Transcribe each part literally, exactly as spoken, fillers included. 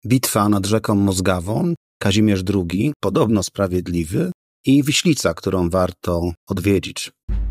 Bitwa nad rzeką Mozgawą, Kazimierz drugi, podobno sprawiedliwy i Wiślica, którą warto odwiedzić.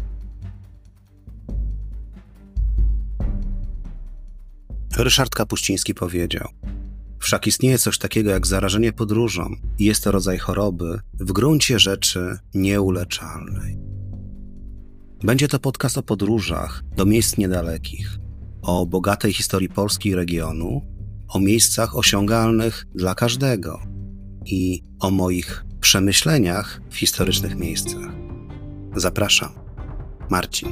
Ryszard Kapuściński powiedział: wszak istnieje coś takiego jak zarażenie podróżą i jest to rodzaj choroby w gruncie rzeczy nieuleczalnej. Będzie to podcast o podróżach do miejsc niedalekich, o bogatej historii Polski i regionu, o miejscach osiągalnych dla każdego i o moich przemyśleniach w historycznych miejscach. Zapraszam, Marcin.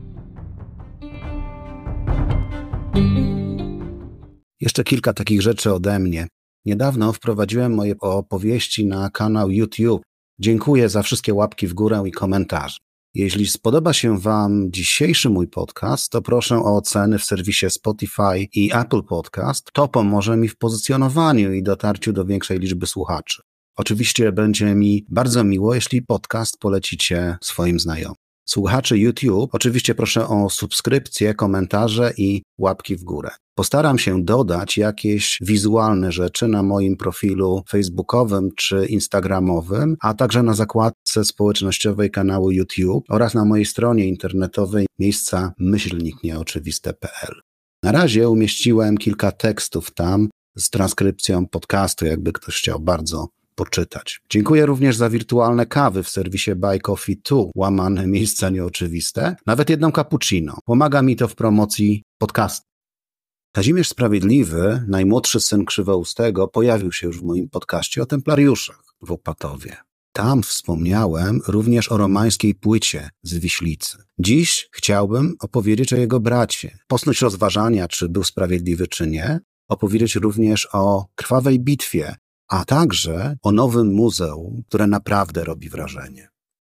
Jeszcze kilka takich rzeczy ode mnie. Niedawno wprowadziłem moje opowieści na kanał YouTube. Dziękuję za wszystkie łapki w górę i komentarze. Jeśli spodoba się Wam dzisiejszy mój podcast, to proszę o oceny w serwisie Spotify i Apple Podcast. To pomoże mi w pozycjonowaniu i dotarciu do większej liczby słuchaczy. Oczywiście będzie mi bardzo miło, jeśli podcast polecicie swoim znajomym. Słuchaczy YouTube, oczywiście proszę o subskrypcję, komentarze i łapki w górę. Postaram się dodać jakieś wizualne rzeczy na moim profilu facebookowym czy instagramowym, a także na zakładce społecznościowej kanału YouTube oraz na mojej stronie internetowej miejsca myślnik nieoczywiste kropka p l. Na razie umieściłem kilka tekstów tam z transkrypcją podcastu, jakby ktoś chciał bardzo poczytać. Dziękuję również za wirtualne kawy w serwisie Buy Coffee dwa, łamane miejsca nieoczywiste, nawet jedną cappuccino. Pomaga mi to w promocji podcastu. Kazimierz Sprawiedliwy, najmłodszy syn Krzywoustego, pojawił się już w moim podcaście o templariuszach w Opatowie. Tam wspomniałem również o romańskiej płycie z Wiślicy. Dziś chciałbym opowiedzieć o jego bracie, posnuć rozważania, czy był sprawiedliwy, czy nie, opowiedzieć również o krwawej bitwie, a także o nowym muzeum, które naprawdę robi wrażenie.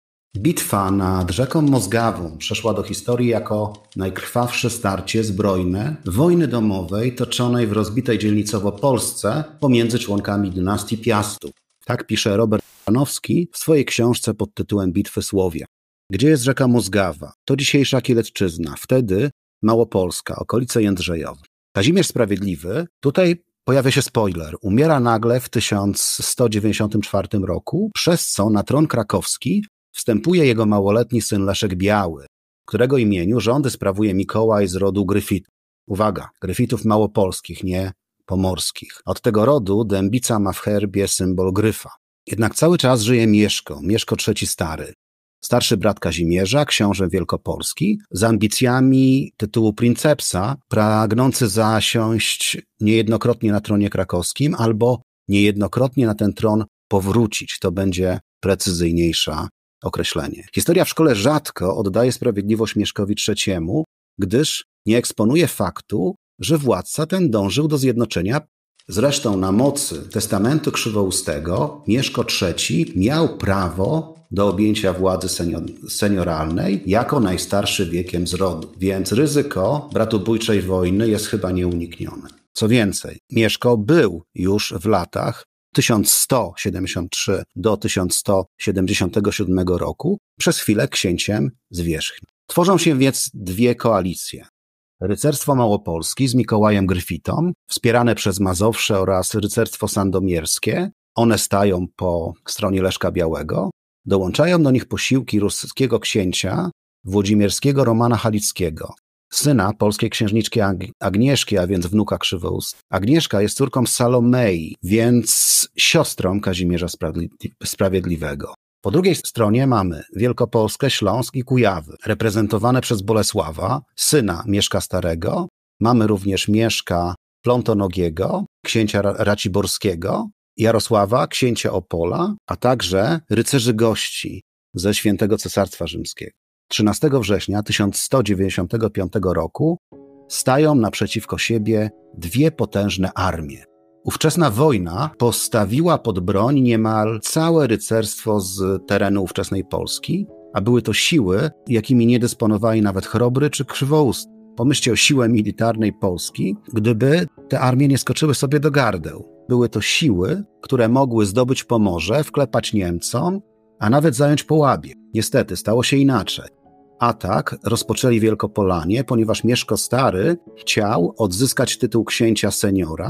Bitwa nad rzeką Mozgawą przeszła do historii jako najkrwawsze starcie zbrojne wojny domowej toczonej w rozbitej dzielnicowo Polsce pomiędzy członkami dynastii Piastów. Tak pisze Robert Janowski w swojej książce pod tytułem Bitwy Słowia. Gdzie jest rzeka Mozgawa? To dzisiejsza Kielecczyzna, wtedy Małopolska, okolice Jędrzejowe. Kazimierz Sprawiedliwy, tutaj pojawia się spoiler, umiera nagle w tysiąc sto dziewięćdziesiątym czwartym roku, przez co na tron krakowski wstępuje jego małoletni syn Leszek Biały, którego imieniu rządy sprawuje Mikołaj z rodu Gryfitów. Uwaga, Gryfitów małopolskich, nie pomorskich. Od tego rodu dębica ma w herbie symbol gryfa. Jednak cały czas żyje Mieszko, Mieszko trzeci Stary. Starszy brat Kazimierza, książę wielkopolski, z ambicjami tytułu princepsa, pragnący zasiąść niejednokrotnie na tronie krakowskim albo niejednokrotnie na ten tron powrócić. To będzie precyzyjniejsze określenie. Historia w szkole rzadko oddaje sprawiedliwość Mieszkowi trzeciemu, gdyż nie eksponuje faktu, że władca ten dążył do zjednoczenia. Zresztą na mocy testamentu Krzywoustego Mieszko trzeci miał prawo do objęcia władzy senior, senioralnej jako najstarszy wiekiem z rodu, więc ryzyko bratobójczej wojny jest chyba nieuniknione. Co więcej, Mieszko był już w latach tysiąc sto siedemdziesiąt trzy do tysiąc sto siedemdziesiątego siódmego roku przez chwilę księciem zwierzchni. Tworzą się więc dwie koalicje. Rycerstwo Małopolski z Mikołajem Gryfitą, wspierane przez Mazowsze oraz Rycerstwo Sandomierskie, one stają po stronie Leszka Białego, dołączają do nich posiłki ruskiego księcia włodzimierskiego Romana Halickiego, syna polskiej księżniczki Agnieszki, a więc wnuka Krzywoust. Agnieszka jest córką Salomei, więc siostrą Kazimierza Sprawiedliwego. Po drugiej stronie mamy Wielkopolskę, Śląsk i Kujawy, reprezentowane przez Bolesława, syna Mieszka Starego. Mamy również Mieszka Plątonogiego, księcia Raciborskiego, Jarosława, księcia Opola, a także rycerzy gości ze Świętego Cesarstwa Rzymskiego. trzynastego września tysiąc sto dziewięćdziesiątego piątego roku stają naprzeciwko siebie dwie potężne armie. Ówczesna wojna postawiła pod broń niemal całe rycerstwo z terenu ówczesnej Polski, a były to siły, jakimi nie dysponowali nawet Chrobry czy Krzywoust. Pomyślcie o siłę militarnej Polski, gdyby te armie nie skoczyły sobie do gardeł. Były to siły, które mogły zdobyć Pomorze, wklepać Niemcom, a nawet zająć Połabie. Niestety stało się inaczej. Atak rozpoczęli Wielkopolanie, ponieważ Mieszko Stary chciał odzyskać tytuł księcia seniora,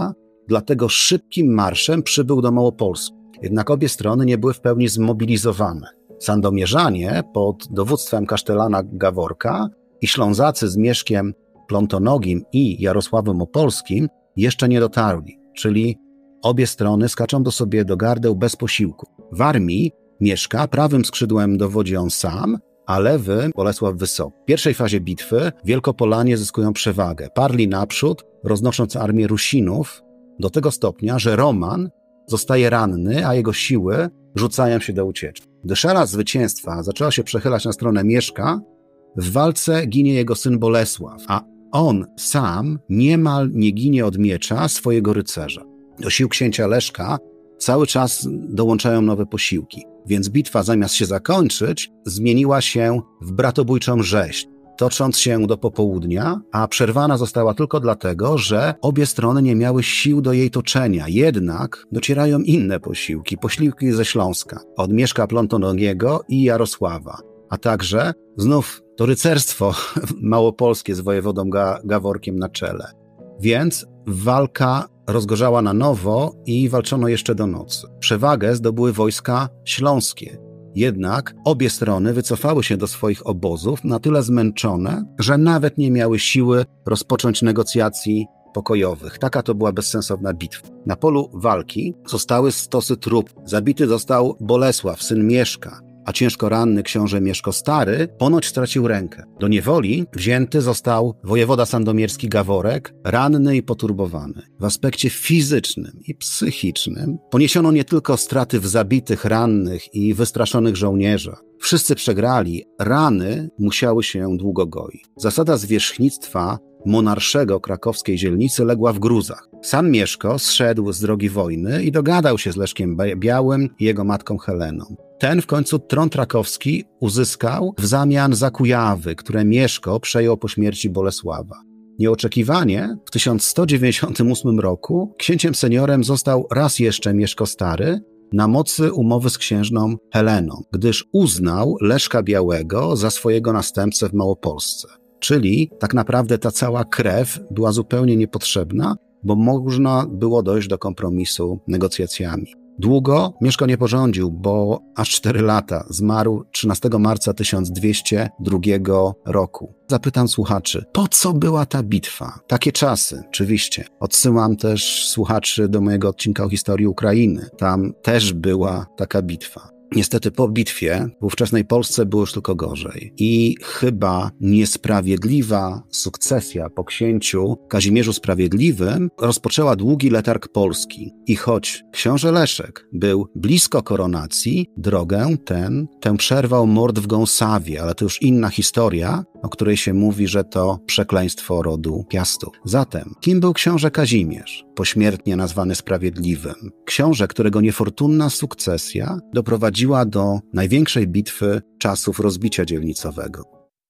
dlatego szybkim marszem przybył do Małopolski. Jednak obie strony nie były w pełni zmobilizowane. Sandomierzanie pod dowództwem kasztelana Gaworka i Ślązacy z Mieszkiem Plontonogim i Jarosławem Opolskim jeszcze nie dotarli, czyli obie strony skaczą do sobie do gardeł bez posiłku. W armii Mieszka prawym skrzydłem dowodzi on sam, a lewy Bolesław Wysoki. W pierwszej fazie bitwy Wielkopolanie zyskują przewagę. Parli naprzód, roznosząc armię Rusinów do tego stopnia, że Roman zostaje ranny, a jego siły rzucają się do ucieczki. Gdy szara zwycięstwa zaczęła się przechylać na stronę Mieszka, w walce ginie jego syn Bolesław, a on sam niemal nie ginie od miecza swojego rycerza. Do sił księcia Leszka cały czas dołączają nowe posiłki, więc bitwa zamiast się zakończyć, zmieniła się w bratobójczą rzeź, tocząc się do popołudnia, a przerwana została tylko dlatego, że obie strony nie miały sił do jej toczenia. Jednak docierają inne posiłki, posiłki ze Śląska, od Mieszka Plontonogiego i Jarosława, a także znów to rycerstwo małopolskie z wojewodą Ga- Gaworkiem na czele. Więc walka rozgorzała na nowo i walczono jeszcze do nocy. Przewagę zdobyły wojska śląskie. Jednak obie strony wycofały się do swoich obozów na tyle zmęczone, że nawet nie miały siły rozpocząć negocjacji pokojowych. Taka to była bezsensowna bitwa. Na polu walki zostały stosy trup. Zabity został Bolesław, syn Mieszka, a ciężko ranny książę Mieszko Stary ponoć stracił rękę. Do niewoli wzięty został wojewoda sandomierski Gaworek, ranny i poturbowany. W aspekcie fizycznym i psychicznym poniesiono nie tylko straty w zabitych, rannych i wystraszonych żołnierzach. Wszyscy przegrali, rany musiały się długo goić. Zasada zwierzchnictwa monarszego krakowskiej dzielnicy legła w gruzach. Sam Mieszko zszedł z drogi wojny i dogadał się z Leszkiem Białym i jego matką Heleną. Ten w końcu tron krakowski uzyskał w zamian za Kujawy, które Mieszko przejął po śmierci Bolesława. Nieoczekiwanie w tysiąc sto dziewięćdziesiątym ósmym roku księciem seniorem został raz jeszcze Mieszko Stary na mocy umowy z księżną Heleną, gdyż uznał Leszka Białego za swojego następcę w Małopolsce. Czyli tak naprawdę ta cała krew była zupełnie niepotrzebna, bo można było dojść do kompromisu negocjacjami. Długo Mieszko nie porządził, bo aż cztery lata. Zmarł trzynastego marca tysiąc dwieście drugiego roku. Zapytam słuchaczy, po co była ta bitwa? Takie czasy, oczywiście. Odsyłam też słuchaczy do mojego odcinka o historii Ukrainy. Tam też była taka bitwa. Niestety po bitwie w ówczesnej Polsce było już tylko gorzej. I chyba niesprawiedliwa sukcesja po księciu Kazimierzu Sprawiedliwym rozpoczęła długi letarg Polski. I choć książę Leszek był blisko koronacji, drogę ten, tę przerwał mord w Gąsawie, ale to już inna historia, o której się mówi, że to przekleństwo rodu Piastów. Zatem, kim był książę Kazimierz, pośmiertnie nazwany Sprawiedliwym? Książę, którego niefortunna sukcesja doprowadziła do największej bitwy czasów rozbicia dzielnicowego.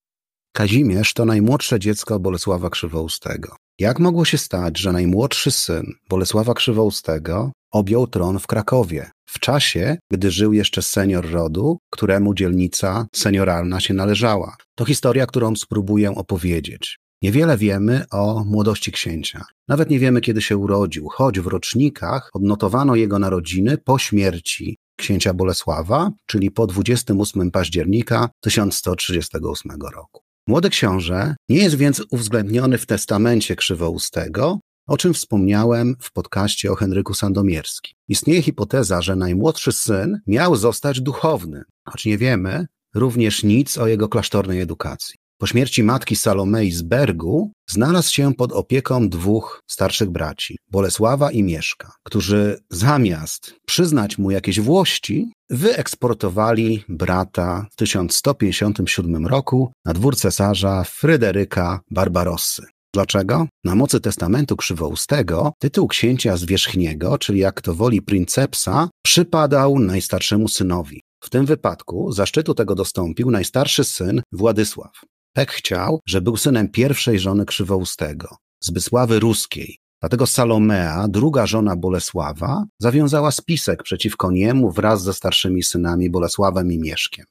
Kazimierz to najmłodsze dziecko Bolesława Krzywoustego. Jak mogło się stać, że najmłodszy syn Bolesława Krzywoustego objął tron w Krakowie, w czasie, gdy żył jeszcze senior rodu, któremu dzielnica senioralna się należała? To historia, którą spróbuję opowiedzieć. Niewiele wiemy o młodości księcia. Nawet nie wiemy, kiedy się urodził, choć w rocznikach odnotowano jego narodziny po śmierci księcia Bolesława, czyli po dwudziestego ósmego października tysiąc sto trzydziestego ósmego roku. Młody książę nie jest więc uwzględniony w testamencie Krzywoustego, o czym wspomniałem w podcaście o Henryku Sandomierskim. Istnieje hipoteza, że najmłodszy syn miał zostać duchownym, choć nie wiemy również nic o jego klasztornej edukacji. Po śmierci matki Salomei z Bergu znalazł się pod opieką dwóch starszych braci, Bolesława i Mieszka, którzy zamiast przyznać mu jakieś włości, wyeksportowali brata w tysiąc sto pięćdziesiątym siódmym roku na dwór cesarza Fryderyka Barbarossy. Dlaczego? Na mocy testamentu Krzywoustego tytuł księcia zwierzchniego, czyli jak to woli princepsa, przypadał najstarszemu synowi. W tym wypadku zaszczytu tego dostąpił najstarszy syn Władysław. Tak chciał, że był synem pierwszej żony Krzywoustego, Zbysławy Ruskiej. Dlatego Salomea, druga żona Bolesława, zawiązała spisek przeciwko niemu wraz ze starszymi synami Bolesławem i Mieszkiem.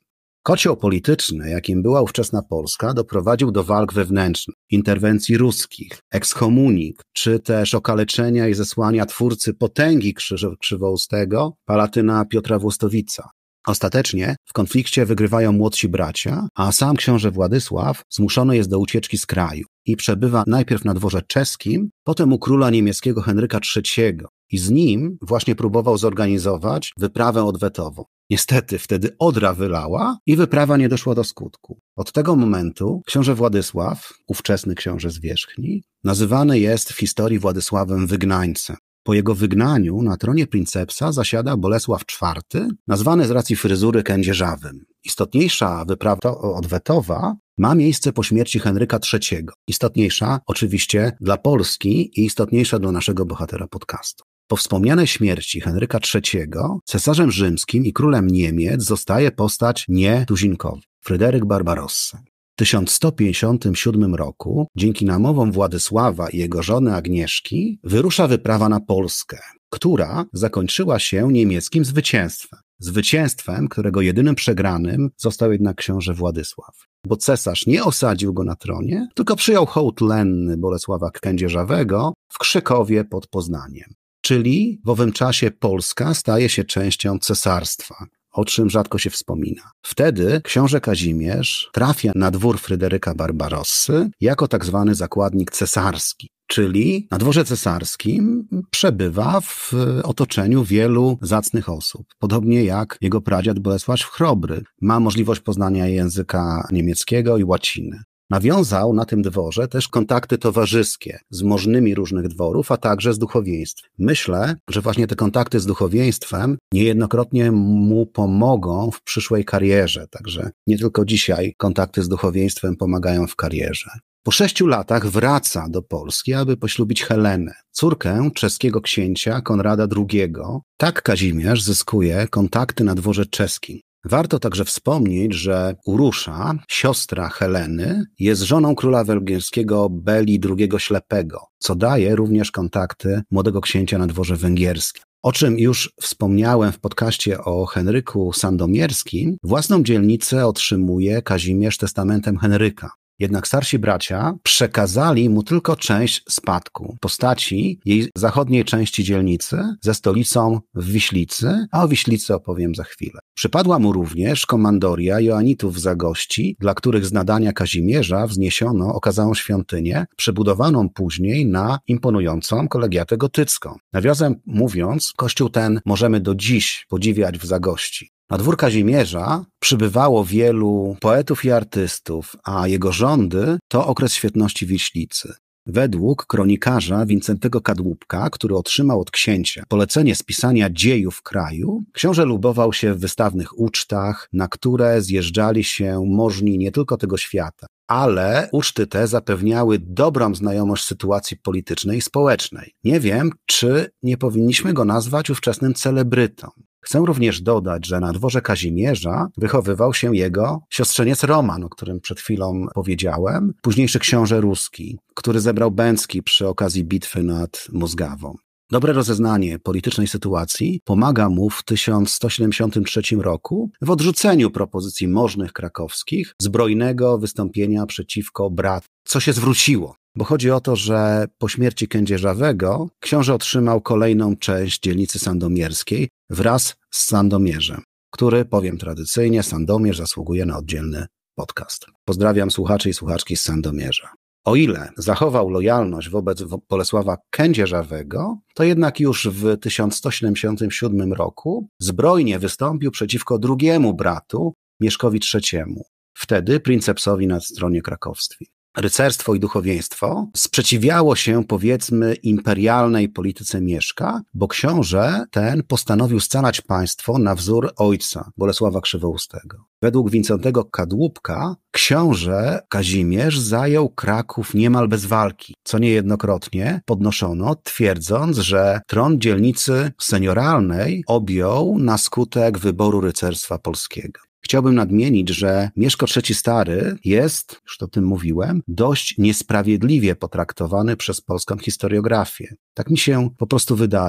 Kocioł polityczny, jakim była ówczesna Polska, doprowadził do walk wewnętrznych, interwencji ruskich, ekskomunik, czy też okaleczenia i zesłania twórcy potęgi krzyż- krzywoustego, Palatyna Piotra Włostowica. Ostatecznie w konflikcie wygrywają młodsi bracia, a sam książę Władysław zmuszony jest do ucieczki z kraju i przebywa najpierw na dworze czeskim, potem u króla niemieckiego Henryka trzeciego i z nim właśnie próbował zorganizować wyprawę odwetową. Niestety wtedy Odra wylała i wyprawa nie doszła do skutku. Od tego momentu książę Władysław, ówczesny książę zwierzchni, nazywany jest w historii Władysławem Wygnańcem. Po jego wygnaniu na tronie princepsa zasiada Bolesław czwarty, nazwany z racji fryzury kędzierzawym. Istotniejsza wyprawa odwetowa ma miejsce po śmierci Henryka trzeciego. Istotniejsza oczywiście dla Polski i istotniejsza dla naszego bohatera podcastu. Po wspomnianej śmierci Henryka trzeciego cesarzem rzymskim i królem Niemiec zostaje postać nietuzinkowa, Fryderyk Barbarossa. W tysiąc sto pięćdziesiątym siódmym roku, dzięki namowom Władysława i jego żony Agnieszki, wyrusza wyprawa na Polskę, która zakończyła się niemieckim zwycięstwem. Zwycięstwem, którego jedynym przegranym został jednak książę Władysław. Bo cesarz nie osadził go na tronie, tylko przyjął hołd lenny Bolesława Kędzierzawego w Krzykowie pod Poznaniem. Czyli w owym czasie Polska staje się częścią cesarstwa, o czym rzadko się wspomina. Wtedy książę Kazimierz trafia na dwór Fryderyka Barbarossy jako tak zwany zakładnik cesarski, czyli na dworze cesarskim przebywa w otoczeniu wielu zacnych osób. Podobnie jak jego pradziad Bolesław Chrobry ma możliwość poznania języka niemieckiego i łaciny. Nawiązał na tym dworze też kontakty towarzyskie z możnymi różnych dworów, a także z duchowieństwem. Myślę, że właśnie te kontakty z duchowieństwem niejednokrotnie mu pomogą w przyszłej karierze. Także nie tylko dzisiaj kontakty z duchowieństwem pomagają w karierze. Po sześciu latach wraca do Polski, aby poślubić Helenę, córkę czeskiego księcia Konrada drugiego. Tak Kazimierz zyskuje kontakty na dworze czeskim. Warto także wspomnieć, że Urusza, siostra Heleny, jest żoną króla węgierskiego Beli drugiego Ślepego, co daje również kontakty młodego księcia na dworze węgierskim. O czym już wspomniałem w podcaście o Henryku Sandomierskim, własną dzielnicę otrzymuje Kazimierz testamentem Henryka. Jednak starsi bracia przekazali mu tylko część spadku w postaci jej zachodniej części dzielnicy ze stolicą w Wiślicy, a o Wiślicy opowiem za chwilę. Przypadła mu również komandoria Joanitów w Zagości, dla których z nadania Kazimierza wzniesiono okazałą świątynię, przebudowaną później na imponującą kolegiatę gotycką. Nawiasem mówiąc, kościół ten możemy do dziś podziwiać w Zagości. Na dwór Kazimierza przybywało wielu poetów i artystów, a jego rządy to okres świetności Wiślicy. Według kronikarza Wincentego Kadłubka, który otrzymał od księcia polecenie spisania dziejów kraju, książę lubował się w wystawnych ucztach, na które zjeżdżali się możni nie tylko tego świata, ale uczty te zapewniały dobrą znajomość sytuacji politycznej i społecznej. Nie wiem, czy nie powinniśmy go nazwać ówczesnym celebrytą. Chcę również dodać, że na dworze Kazimierza wychowywał się jego siostrzeniec Roman, o którym przed chwilą powiedziałem, późniejszy książę ruski, który zebrał Bęcki przy okazji bitwy nad Mozgawą. Dobre rozeznanie politycznej sytuacji pomaga mu w tysiąc sto siedemdziesiątym trzecim roku w odrzuceniu propozycji możnych krakowskich zbrojnego wystąpienia przeciwko bratu, co się zwróciło. Bo chodzi o to, że po śmierci Kędzierzawego książę otrzymał kolejną część dzielnicy sandomierskiej wraz z Sandomierzem, który, powiem tradycyjnie, Sandomierz zasługuje na oddzielny podcast. Pozdrawiam słuchaczy i słuchaczki z Sandomierza. O ile zachował lojalność wobec Bolesława Kędzierzawego, to jednak już w tysiąc sto siedemdziesiątym siódmym roku zbrojnie wystąpił przeciwko drugiemu bratu, Mieszkowi trzeciemu, wtedy princepsowi na stronie krakowskiej. Rycerstwo i duchowieństwo sprzeciwiało się, powiedzmy, imperialnej polityce Mieszka, bo książę ten postanowił scalać państwo na wzór ojca, Bolesława Krzywoustego. Według Wincentego Kadłubka książę Kazimierz zajął Kraków niemal bez walki, co niejednokrotnie podnoszono, twierdząc, że tron dzielnicy senioralnej objął na skutek wyboru rycerstwa polskiego. Chciałbym nadmienić, że Mieszko trzeci Stary jest, już o tym mówiłem, dość niesprawiedliwie potraktowany przez polską historiografię. Tak mi się po prostu wydaje.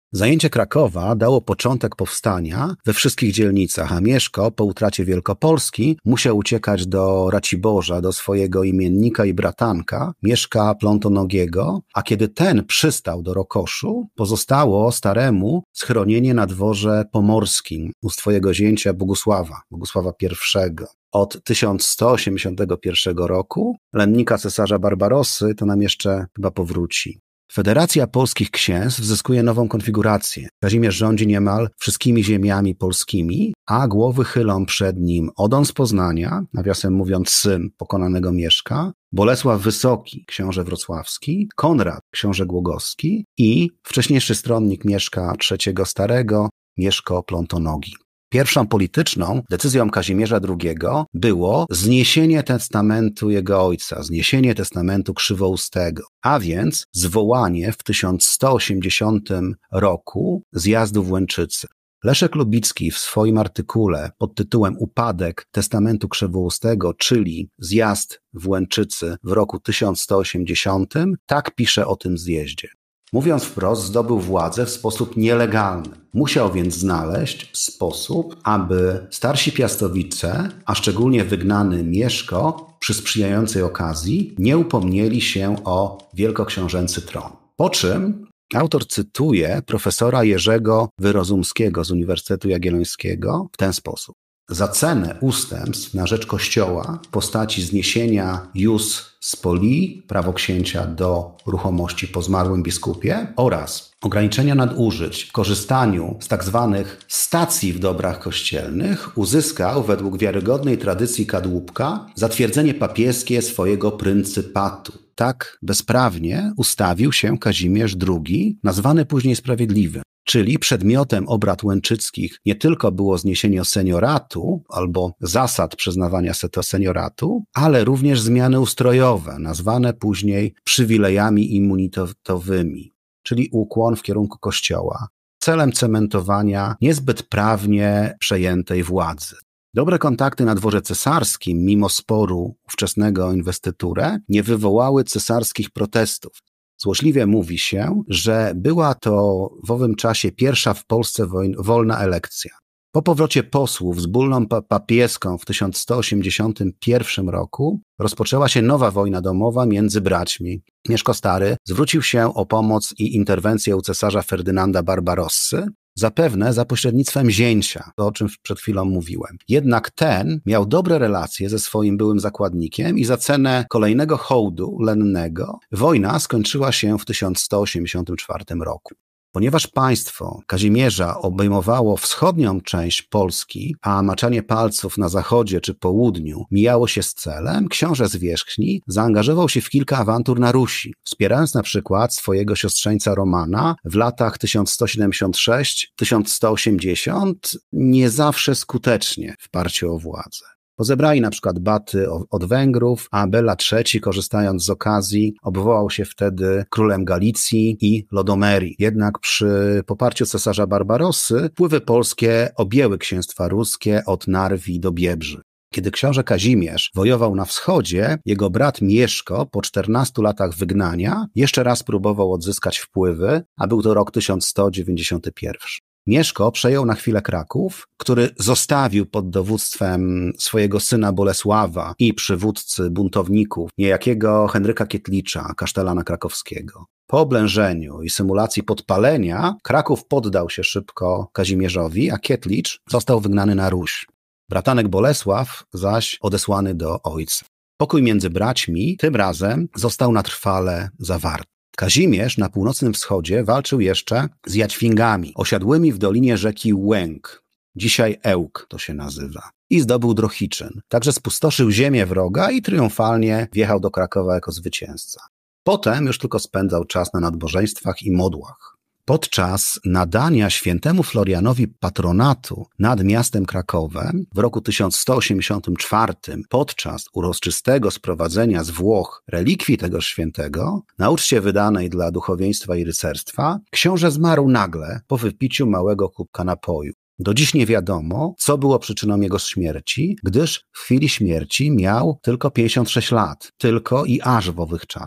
Zajęcie Krakowa dało początek powstania we wszystkich dzielnicach, a Mieszko po utracie Wielkopolski musiał uciekać do Raciborza, do swojego imiennika i bratanka, Mieszka Plontonogiego, a kiedy ten przystał do Rokoszu, pozostało staremu schronienie na dworze pomorskim u swojego zięcia Bogusława, Bogusława pierwszego. Od tysiąc sto osiemdziesiątego pierwszego roku, lennika cesarza Barbarossy, to nam jeszcze chyba powróci. Federacja Polskich Księstw zyskuje nową konfigurację. Kazimierz rządzi niemal wszystkimi ziemiami polskimi, a głowy chylą przed nim Odon z Poznania, nawiasem mówiąc syn pokonanego Mieszka, Bolesław Wysoki, książę wrocławski, Konrad, książę głogowski i wcześniejszy stronnik Mieszka trzeciego Starego, Mieszko Plontonogi. Pierwszą polityczną decyzją Kazimierza drugiego było zniesienie testamentu jego ojca, zniesienie testamentu Krzywoustego, a więc zwołanie w tysiąc sto osiemdziesiątym roku zjazdu w Łęczycy. Leszek Lubicki w swoim artykule pod tytułem Upadek testamentu Krzywoustego, czyli zjazd w Łęczycy w roku tysiąc sto osiemdziesiątym, tak pisze o tym zjeździe. Mówiąc wprost, zdobył władzę w sposób nielegalny. Musiał więc znaleźć sposób, aby starsi piastowice, a szczególnie wygnany Mieszko, przy sprzyjającej okazji, nie upomnieli się o wielkoksiążęcy tron. Po czym autor cytuje profesora Jerzego Wyrozumskiego z Uniwersytetu Jagiellońskiego w ten sposób. Za cenę ustępstw na rzecz Kościoła w postaci zniesienia jus spoli, prawo księcia do ruchomości po zmarłym biskupie oraz ograniczenia nadużyć w korzystaniu z tak zwanych stacji w dobrach kościelnych uzyskał według wiarygodnej tradycji kadłubka zatwierdzenie papieskie swojego pryncypatu. Tak bezprawnie ustawił się Kazimierz drugi, nazwany później Sprawiedliwy. Czyli przedmiotem obrad łęczyckich nie tylko było zniesienie senioratu albo zasad przyznawania senioratu, ale również zmiany ustrojowe, nazwane później przywilejami immunitetowymi, czyli ukłon w kierunku Kościoła, celem cementowania niezbyt prawnie przejętej władzy. Dobre kontakty na dworze cesarskim, mimo sporu ówczesnego o inwestyturę, nie wywołały cesarskich protestów. Złośliwie mówi się, że była to w owym czasie pierwsza w Polsce wojn- wolna elekcja. Po powrocie posłów z bullą pa- papieską w tysiąc sto osiemdziesiątym pierwszym roku rozpoczęła się nowa wojna domowa między braćmi. Mieszko Stary zwrócił się o pomoc i interwencję u cesarza Ferdynanda Barbarossy, zapewne za pośrednictwem zięcia, to o czym przed chwilą mówiłem. Jednak ten miał dobre relacje ze swoim byłym zakładnikiem i za cenę kolejnego hołdu lennego wojna skończyła się w tysiąc sto osiemdziesiątym czwartym roku. Ponieważ państwo Kazimierza obejmowało wschodnią część Polski, a maczanie palców na zachodzie czy południu mijało się z celem, książę Zwierzchni zaangażował się w kilka awantur na Rusi, wspierając na przykład swojego siostrzeńca Romana w latach tysiąc sto siedemdziesiąt sześć do tysiąc sto osiemdziesiąt, nie zawsze skutecznie w parciu o władzę. Pozebrali na przykład baty od Węgrów, a Bela trzeci, korzystając z okazji, obwołał się wtedy królem Galicji i Lodomerii. Jednak przy poparciu cesarza Barbarossy wpływy polskie objęły księstwa ruskie od Narwi do Biebrzy. Kiedy książę Kazimierz wojował na wschodzie, jego brat Mieszko po czternastu latach wygnania jeszcze raz próbował odzyskać wpływy, a był to rok tysiąc sto dziewięćdziesiąty pierwszy. Mieszko przejął na chwilę Kraków, który zostawił pod dowództwem swojego syna Bolesława i przywódcy buntowników, niejakiego Henryka Kietlicza, kasztelana krakowskiego. Po oblężeniu i symulacji podpalenia Kraków poddał się szybko Kazimierzowi, a Kietlicz został wygnany na Ruś. Bratanek Bolesław zaś odesłany do ojca. Pokój między braćmi tym razem został na trwale zawarty. Kazimierz na północnym wschodzie walczył jeszcze z Jadźwingami, osiadłymi w dolinie rzeki Łęk, dzisiaj Ełk to się nazywa, i zdobył Drohiczyn. Także spustoszył ziemię wroga i triumfalnie wjechał do Krakowa jako zwycięzca. Potem już tylko spędzał czas na nadbożeństwach i modłach. Podczas nadania świętemu Florianowi patronatu nad miastem Krakowem w roku tysiąc sto osiemdziesiątym czwartym, podczas uroczystego sprowadzenia z Włoch relikwii tego świętego, na uczcie wydanej dla duchowieństwa i rycerstwa, książę zmarł nagle po wypiciu małego kubka napoju. Do dziś nie wiadomo, co było przyczyną jego śmierci, gdyż w chwili śmierci miał tylko pięćdziesiąt sześć lat, tylko i aż w owych czasach.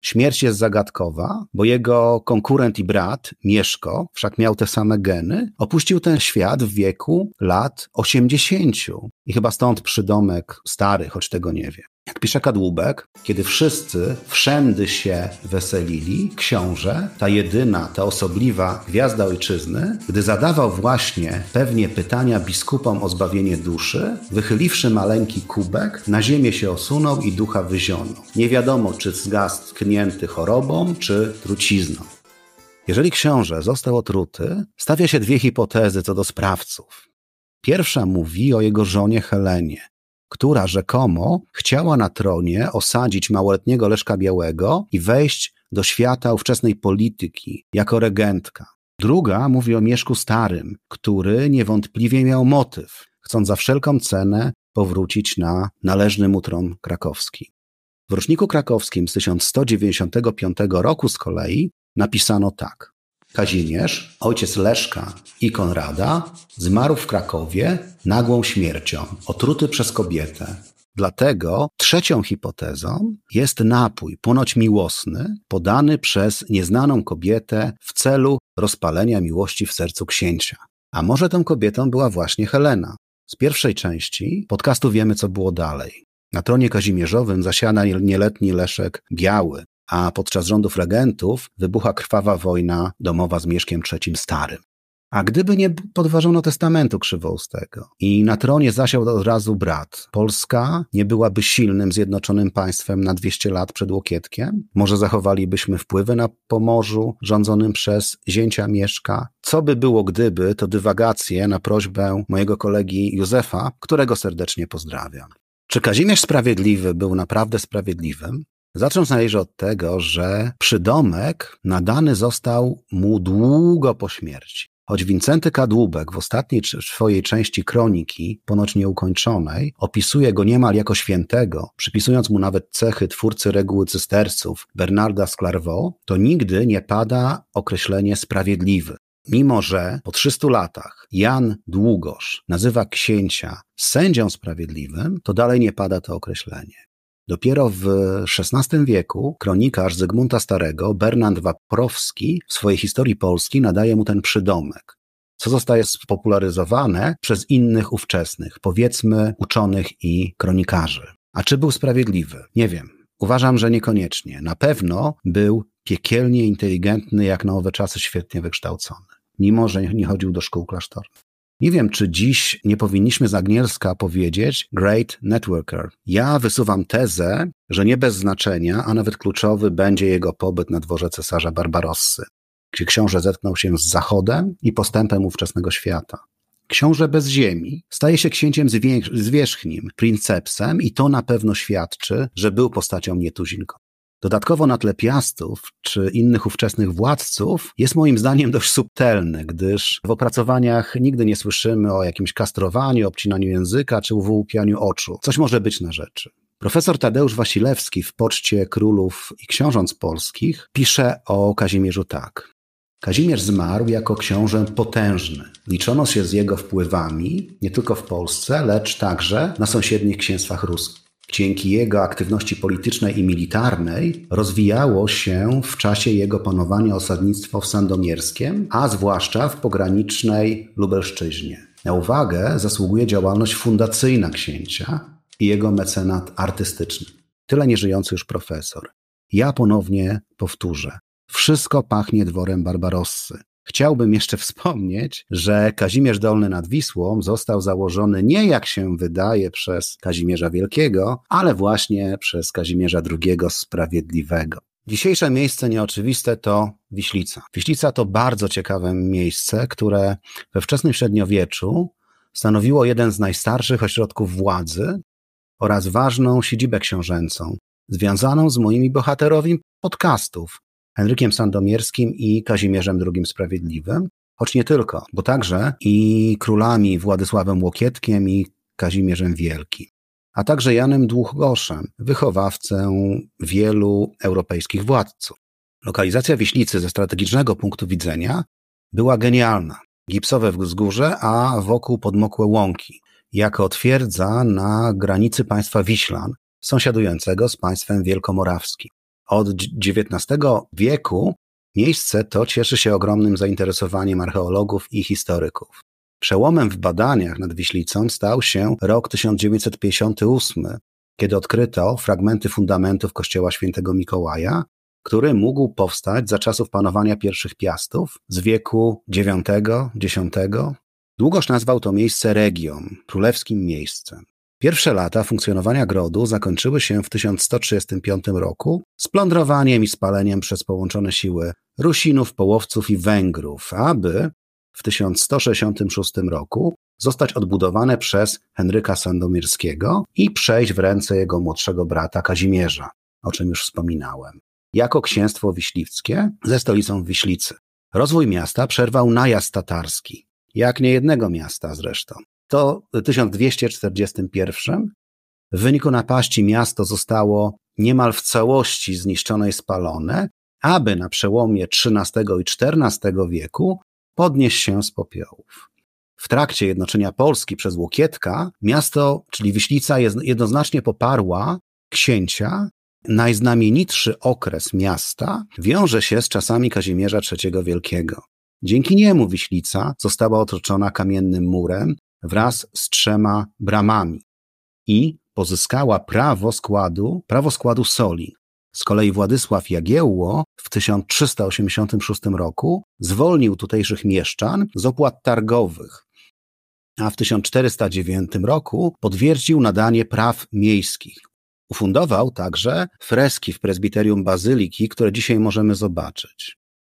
Śmierć jest zagadkowa, bo jego konkurent i brat, Mieszko, wszak miał te same geny, opuścił ten świat w wieku lat osiemdziesięciu. I chyba stąd przydomek stary, choć tego nie wie. Jak pisze Kadłubek, kiedy wszyscy wszędy się weselili, książę, ta jedyna, ta osobliwa gwiazda ojczyzny, gdy zadawał właśnie pewnie pytania biskupom o zbawienie duszy, wychyliwszy maleńki kubek, na ziemię się osunął i ducha wyzionął. Nie wiadomo, czy zgasł tknięty chorobą, czy trucizną. Jeżeli książę został otruty, stawia się dwie hipotezy co do sprawców. Pierwsza mówi o jego żonie Helenie, która rzekomo chciała na tronie osadzić małoletniego Leszka Białego i wejść do świata ówczesnej polityki jako regentka. Druga mówi o Mieszku Starym, który niewątpliwie miał motyw, chcąc za wszelką cenę powrócić na należny mu tron krakowski. W roczniku krakowskim z tysiąc sto dziewięćdziesiątego piątego roku z kolei napisano tak. Kazimierz, ojciec Leszka i Konrada, zmarł w Krakowie nagłą śmiercią, otruty przez kobietę. Dlatego trzecią hipotezą jest napój, ponoć miłosny, podany przez nieznaną kobietę w celu rozpalenia miłości w sercu księcia. A może tą kobietą była właśnie Helena? Z pierwszej części podcastu wiemy, co było dalej. Na tronie kazimierzowym zasiada nieletni Leszek Biały, a podczas rządów regentów wybucha krwawa wojna domowa z Mieszkiem trzecim Starym. A gdyby nie podważono testamentu Krzywoustego i na tronie zasiadł od razu brat, Polska nie byłaby silnym, zjednoczonym państwem na dwieście lat przed Łokietkiem? Może zachowalibyśmy wpływy na Pomorzu rządzonym przez zięcia Mieszka? Co by było gdyby, to dywagacje na prośbę mojego kolegi Józefa, którego serdecznie pozdrawiam. Czy Kazimierz Sprawiedliwy był naprawdę sprawiedliwym? Zacząć należy od tego, że przydomek nadany został mu długo po śmierci. Choć Wincenty Kadłubek w ostatniej swojej części kroniki, ponoć nieukończonej, opisuje go niemal jako świętego, przypisując mu nawet cechy twórcy reguły cysterców Bernarda z Clairvaux, to nigdy nie pada określenie sprawiedliwy. Mimo że po trzystu latach Jan Długosz nazywa księcia sędzią sprawiedliwym, to dalej nie pada to określenie. Dopiero w szesnastym wieku kronikarz Zygmunta Starego, Bernard Waprowski, w swojej historii Polski nadaje mu ten przydomek, co zostaje spopularyzowane przez innych ówczesnych, powiedzmy uczonych i kronikarzy. A czy był sprawiedliwy? Nie wiem. Uważam, że niekoniecznie. Na pewno był piekielnie inteligentny, jak na owe czasy świetnie wykształcony, mimo że nie chodził do szkół klasztornych. Nie wiem, czy dziś nie powinniśmy z angielska powiedzieć great networker. Ja wysuwam tezę, że nie bez znaczenia, a nawet kluczowy będzie jego pobyt na dworze cesarza Barbarossy, gdzie książę zetknął się z Zachodem i postępem ówczesnego świata. Książę bez ziemi staje się księciem zwierzchnim, princepsem i to na pewno świadczy, że był postacią nietuzinką. Dodatkowo na tle Piastów czy innych ówczesnych władców jest moim zdaniem dość subtelny, gdyż w opracowaniach nigdy nie słyszymy o jakimś kastrowaniu, obcinaniu języka czy uwłupianiu oczu. Coś może być na rzeczy. Profesor Tadeusz Wasilewski w Poczcie Królów i Książąt Polskich pisze o Kazimierzu tak. Kazimierz zmarł jako książę potężny. Liczono się z jego wpływami nie tylko w Polsce, lecz także na sąsiednich księstwach ruskich. Dzięki jego aktywności politycznej i militarnej rozwijało się w czasie jego panowania osadnictwo w Sandomierskiem, a zwłaszcza w pogranicznej Lubelszczyźnie. Na uwagę zasługuje działalność fundacyjna księcia i jego mecenat artystyczny. Tyle nieżyjący już profesor. Ja ponownie powtórzę. Wszystko pachnie dworem Barbarossy. Chciałbym jeszcze wspomnieć, że Kazimierz Dolny nad Wisłą został założony nie jak się wydaje przez Kazimierza Wielkiego, ale właśnie przez Kazimierza drugiego Sprawiedliwego. Dzisiejsze miejsce nieoczywiste to Wiślica. Wiślica to bardzo ciekawe miejsce, które we wczesnym średniowieczu stanowiło jeden z najstarszych ośrodków władzy oraz ważną siedzibę książęcą, związaną z moimi bohaterowi podcastów, Henrykiem Sandomierskim i Kazimierzem drugim Sprawiedliwym, choć nie tylko, bo także i królami Władysławem Łokietkiem i Kazimierzem Wielkim, a także Janem Długoszem, wychowawcą wielu europejskich władców. Lokalizacja Wiślicy ze strategicznego punktu widzenia była genialna. Gipsowe wzgórze, a wokół podmokłe łąki, jako twierdza na granicy państwa Wiślan, sąsiadującego z państwem wielkomorawskim. Od dziewiętnastego wieku miejsce to cieszy się ogromnym zainteresowaniem archeologów i historyków. Przełomem w badaniach nad Wiślicą stał się rok tysiąc dziewięćset pięćdziesiąty ósmy, kiedy odkryto fragmenty fundamentów kościoła świętego Mikołaja, który mógł powstać za czasów panowania pierwszych Piastów z wieku dziewiątego, dziesiątego. Długoż nazwał to miejsce Regią, królewskim miejscem. Pierwsze lata funkcjonowania grodu zakończyły się w tysiąc sto trzydziestym piątym roku splądrowaniem i spaleniem przez połączone siły Rusinów, Połowców i Węgrów, aby w tysiąc sto sześćdziesiątym szóstym roku zostać odbudowane przez Henryka Sandomierskiego i przejść w ręce jego młodszego brata Kazimierza, o czym już wspominałem, jako księstwo wiśliwskie ze stolicą w Wiślicy. Rozwój miasta przerwał najazd tatarski, jak niejednego miasta zresztą. To w tysiąc dwieście czterdziestym pierwszym w wyniku napaści miasto zostało niemal w całości zniszczone i spalone, aby na przełomie trzynastego i czternastego wieku podnieść się z popiołów. W trakcie jednoczenia Polski przez Łokietka miasto, czyli Wiślica, jednoznacznie poparła księcia. Najznamienitszy okres miasta wiąże się z czasami Kazimierza trzeciego Wielkiego. Dzięki niemu Wiślica została otoczona kamiennym murem wraz z trzema bramami i pozyskała prawo składu, prawo składu soli. Z kolei Władysław Jagiełło w tysiąc trzysta osiemdziesiątym szóstym roku zwolnił tutejszych mieszczan z opłat targowych, a w tysiąc czterysta dziewiątym roku potwierdził nadanie praw miejskich. Ufundował także freski w prezbiterium Bazyliki, które dzisiaj możemy zobaczyć.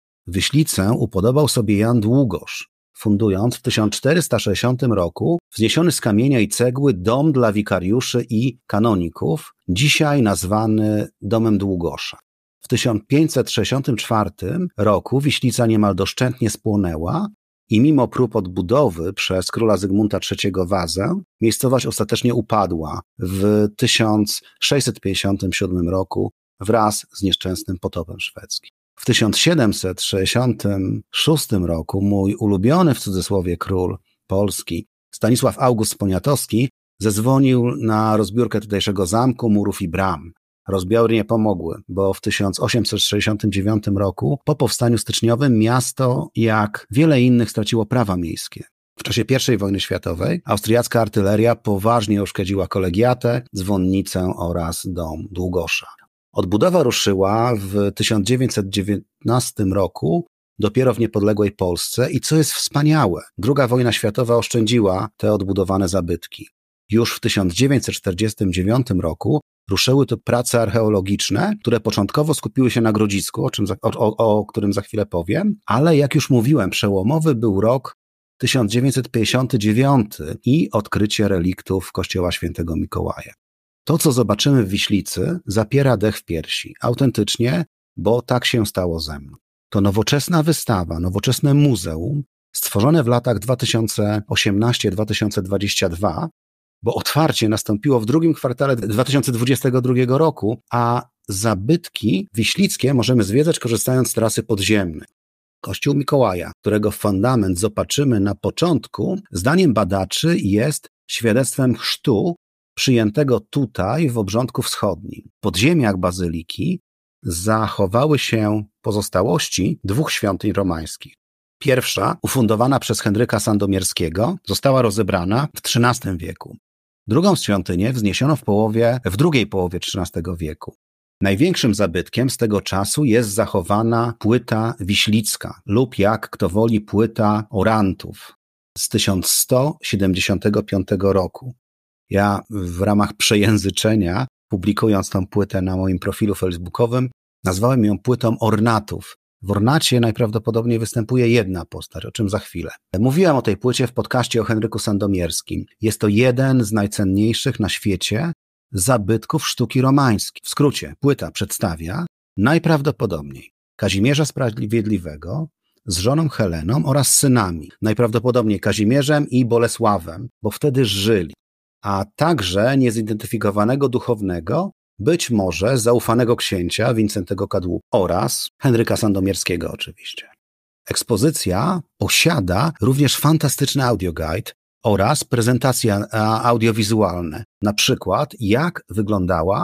Wiślicę upodobał sobie Jan Długosz, fundując w tysiąc czterysta sześćdziesiątym roku wzniesiony z kamienia i cegły dom dla wikariuszy i kanoników, dzisiaj nazwany Domem Długosza. W tysiąc pięćset sześćdziesiątym czwartym roku Wiślica niemal doszczętnie spłonęła i mimo prób odbudowy przez króla Zygmunta trzeciego Wazę, miejscowość ostatecznie upadła w tysiąc sześćset pięćdziesiątym siódmym roku wraz z nieszczęsnym potopem szwedzkim. W tysiąc siedemset sześćdziesiątym szóstym roku mój ulubiony w cudzysłowie król Polski, Stanisław August Poniatowski, zezwolił na rozbiórkę tutejszego zamku, murów i bram. Rozbiory nie pomogły, bo w tysiąc osiemset sześćdziesiątym dziewiątym roku po powstaniu styczniowym miasto, jak wiele innych, straciło prawa miejskie. W czasie pierwszej wojny światowej austriacka artyleria poważnie uszkodziła kolegiatę, dzwonnicę oraz dom Długosza. Odbudowa ruszyła w tysiąc dziewięćset dziewiętnastym roku, dopiero w niepodległej Polsce i co jest wspaniałe, druga wojna światowa oszczędziła te odbudowane zabytki. Już w tysiąc dziewięćset czterdziestym dziewiątym roku ruszyły tu prace archeologiczne, które początkowo skupiły się na Grodzisku, o, czym za, o, o, o którym za chwilę powiem, ale jak już mówiłem, przełomowy był rok tysiąc dziewięćset pięćdziesiąty dziewiąty i odkrycie reliktów kościoła świętego Mikołaja. To, co zobaczymy w Wiślicy, zapiera dech w piersi. Autentycznie, bo tak się stało ze mną. To nowoczesna wystawa, nowoczesne muzeum, stworzone w latach dwa tysiące osiemnasty do dwa tysiące dwudziestego drugiego, bo otwarcie nastąpiło w drugim kwartale dwa tysiące dwudziestego drugiego roku, a zabytki wiślickie możemy zwiedzać korzystając z trasy podziemnej. Kościół Mikołaja, którego fundament zobaczymy na początku, zdaniem badaczy jest świadectwem chrztu przyjętego tutaj w obrządku wschodnim. W podziemiach bazyliki zachowały się pozostałości dwóch świątyń romańskich. Pierwsza, ufundowana przez Henryka Sandomierskiego, została rozebrana w trzynastym wieku. Drugą świątynię wzniesiono w połowie, w drugiej połowie trzynastego wieku. Największym zabytkiem z tego czasu jest zachowana płyta wiślicka lub, jak kto woli, płyta orantów z tysiąc sto siedemdziesiątego piątego roku. Ja w ramach przejęzyczenia, publikując tą płytę na moim profilu facebookowym, nazwałem ją płytą ornatów. W ornacie najprawdopodobniej występuje jedna postać, o czym za chwilę. Mówiłem o tej płycie w podcaście o Henryku Sandomierskim. Jest to jeden z najcenniejszych na świecie zabytków sztuki romańskiej. W skrócie, płyta przedstawia najprawdopodobniej Kazimierza Sprawiedliwego z żoną Heleną oraz synami, najprawdopodobniej Kazimierzem i Bolesławem, bo wtedy żyli, a także niezidentyfikowanego duchownego, być może zaufanego księcia Wincentego Kadłuba oraz Henryka Sandomierskiego oczywiście. Ekspozycja posiada również fantastyczny audioguide oraz prezentacje audiowizualne, na przykład jak wyglądała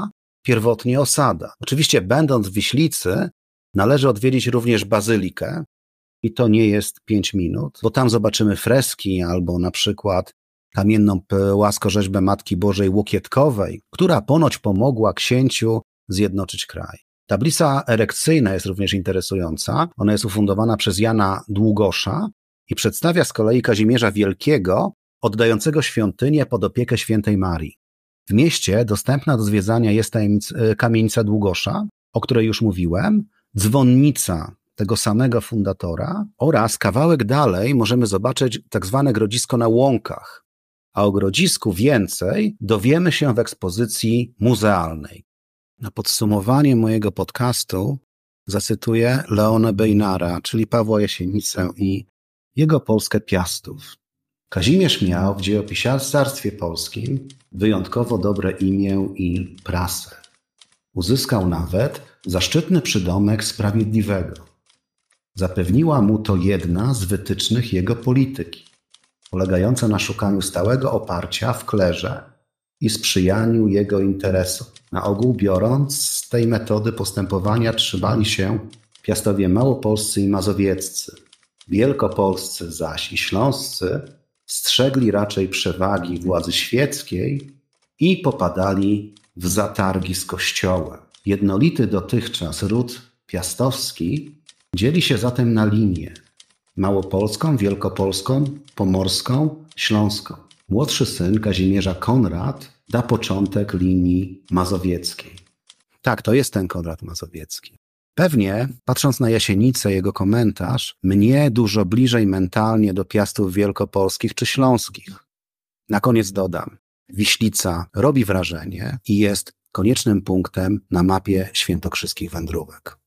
pierwotnie osada. Oczywiście będąc w Wiślicy należy odwiedzić również bazylikę i to nie jest pięć minut, bo tam zobaczymy freski albo na przykład kamienną płaskorzeźbę Matki Bożej Łokietkowej, która ponoć pomogła księciu zjednoczyć kraj. Tablica erekcyjna jest również interesująca. Ona jest ufundowana przez Jana Długosza i przedstawia z kolei Kazimierza Wielkiego, oddającego świątynię pod opiekę świętej Marii. W mieście dostępna do zwiedzania jest kamienica Długosza, o której już mówiłem, dzwonnica tego samego fundatora oraz kawałek dalej możemy zobaczyć tak zwane Grodzisko na Łąkach. A o Grodzisku więcej dowiemy się w ekspozycji muzealnej. Na podsumowanie mojego podcastu zacytuję Leona Bejnara, czyli Pawła Jasienicę i jego Polskę Piastów. Kazimierz miał w dziejopisarstwie polskim wyjątkowo dobre imię i prasę. Uzyskał nawet zaszczytny przydomek Sprawiedliwego. Zapewniła mu to jedna z wytycznych jego polityki, polegająca na szukaniu stałego oparcia w klerze i sprzyjaniu jego interesom. Na ogół biorąc, z tej metody postępowania trzymali się piastowie małopolscy i mazowieccy. Wielkopolscy zaś i śląscy strzegli raczej przewagi władzy świeckiej i popadali w zatargi z kościołem. Jednolity dotychczas ród piastowski dzieli się zatem na linie małopolską, wielkopolską, pomorską, śląską. Młodszy syn Kazimierza Konrad da początek linii mazowieckiej. Tak, to jest ten Konrad Mazowiecki. Pewnie, patrząc na Jasienicę, jego komentarz, mnie dużo bliżej mentalnie do Piastów wielkopolskich czy śląskich. Na koniec dodam, Wiślica robi wrażenie i jest koniecznym punktem na mapie świętokrzyskich wędrówek.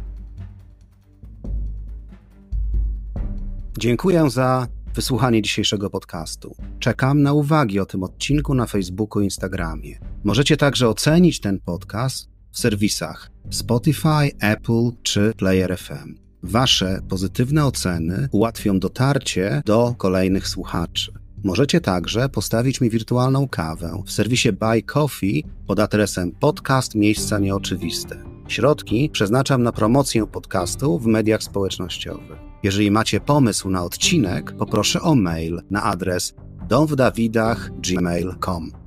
Dziękuję za wysłuchanie dzisiejszego podcastu. Czekam na uwagi o tym odcinku na Facebooku i Instagramie. Możecie także ocenić ten podcast w serwisach Spotify, Apple czy Player F M. Wasze pozytywne oceny ułatwią dotarcie do kolejnych słuchaczy. Możecie także postawić mi wirtualną kawę w serwisie Buy Coffee pod adresem podcast Miejsca Nieoczywiste. Środki przeznaczam na promocję podcastu w mediach społecznościowych. Jeżeli macie pomysł na odcinek, poproszę o mail na adres dom w dawidach kropka gmail kropka com.